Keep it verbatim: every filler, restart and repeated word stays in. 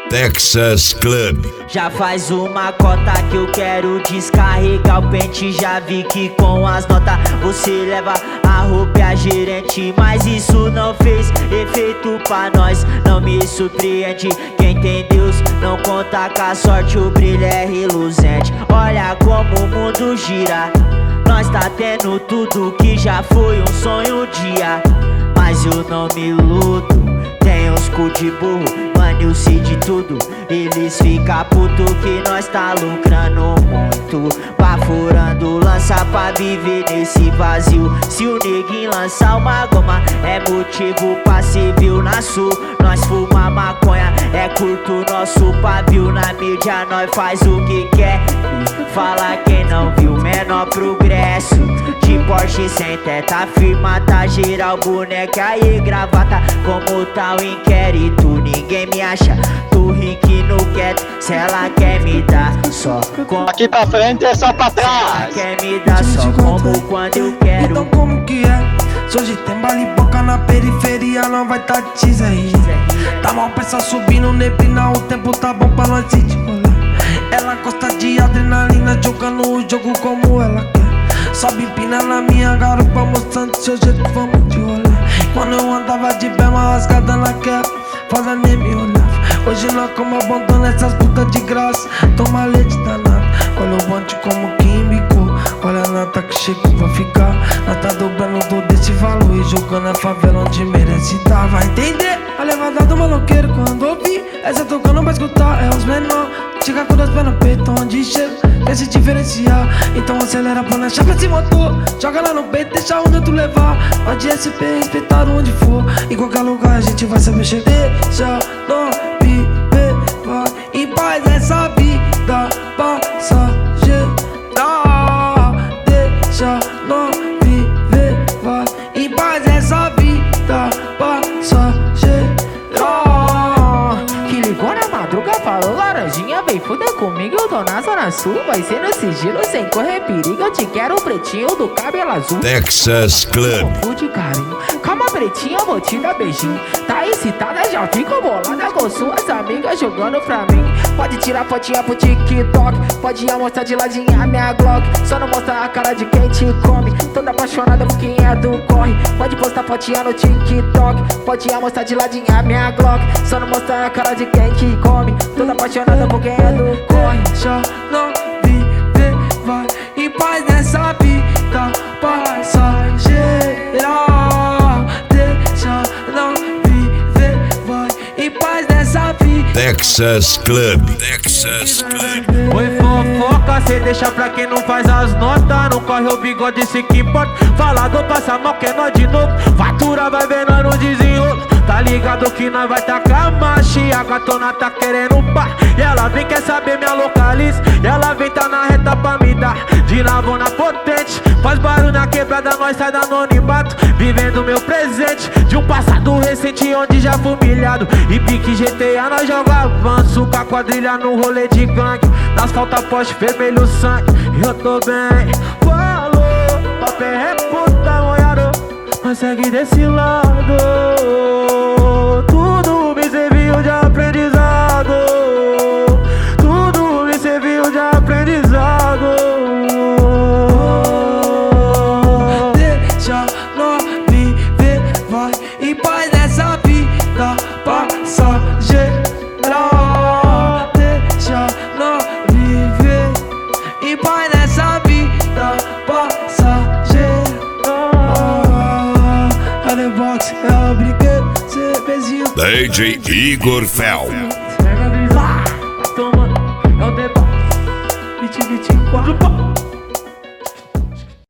Texas Club. Já faz uma cota que eu quero descarregar o pente. Já vi que com as notas você leva a roupa e a gerente, mas isso não fez efeito pra nós. Não me surpreende, quem tem Deus não conta com a sorte, o brilho é reluzente. Olha como o mundo gira, nós tá tendo tudo que já foi um sonho um dia. Mas eu não me iludo, tem uns cu de burro, mano, eu sei de tudo. Eles ficam puto que nós tá lucrando muito, baforando lança pra viver nesse vazio. Se o neguinho lançar uma goma, é motivo pra ser viu na sul. Nós fuma maconha, é curto nosso pavio. Na mídia nós faz o que quer, fala quem não viu menor progresso. De Porsche sem teta, firma, tá geral, boneca e gravata. Como tá o inquérito, ninguém me acha. Tô rico no quieto, se ela quer me dar só como aqui pra frente é só pra trás. Se ela quer me dar só como quando eu quero. Então como que é? Se hoje tem bala e boca na periferia, não vai tá teaser aí. Tá mal pensar subindo neblina, o tempo tá bom pra nós ir de rolê. Ela gosta de adrenalina, jogando o jogo como ela quer. Sobe empina na minha garupa, mostrando seu jeito, vamos de rolê. Quando eu andava de bema rasgada na cap, fala nem me olhava. Hoje nós como abandona essas putas de graça, toma leite danado. Olha o bonde como químico, olha a nata que chegou pra ficar. Nós tá dobrando todo esse valor e jogando a favela onde merece tá. Vai entender a levada do maloqueiro quando ouvir essa tocando pra escutar, é os menor. Chega com dois pés no peito, onde chega, quer se diferenciar. Então acelera pra na chave esse motor, joga lá no peito, deixa onde tu levar. Pode S P, respeitar onde for, em qualquer lugar a gente vai saber chegar. Deixa não viver, vai em paz essa vida passageira. Deixa não viver, vai em paz essa vida passageira. Que ligou na madruga, falou laranjinha, vem fuder comigo, eu tô na zona sul. Vai ser no sigilo, sem correr perigo, eu te quero pretinho do cabelo azul. Texas Club. Cu de carinho, calma pretinha, vou te dar beijinho. Tá excitada, já fico bolada com suas amigas jogando pra mim. Pode tirar fotinha pro TikTok, pode mostrar de ladinha a minha Glock. Só não mostra a cara de quem te come, toda apaixonada por quem é do corre. Pode postar fotinha no TikTok, pode mostrar de ladinha a minha Glock. Só não mostra a cara de quem te come, toda apaixonada por quem é do corre. Deixa não viver, vai em paz nessa vida passageira. Deixa não viver, vai em paz nessa vida. Texas Club. Texas Club. Oi fofoca, cê deixa pra quem não faz as notas. Não corre o bigode, se que importa. Falado passa mal que é nós de novo. Fatura vai ver nós no desenrolo. Tá ligado que nós vai tacar marcha. A gatona tá querendo pá, e ela vem quer saber minha localiza. E ela vem tá na reta pra me dar de navona potente. Faz barulho na quebrada, nós sai da anonimato, vivendo meu presente de um passado recente onde já fui humilhado. E pique G T A nós joga avanço, com a quadrilha no rolê de gangue. Nas falta poste vermelho sangue, eu tô bem. Falou, papel é puta molhado, mas segue desse lado. Tudo me serviu de aprendizado, tudo me serviu de aprendizado. Deixa nós viver, vai em paz nessa vida passageira. Deixa nós viver em paz nessa vida passageira. A The Box é o brinquedo, cê beijinho. D J Igor Fel. Pega a visão, vai tomando, é o The Box. vinte, vinte e quatro,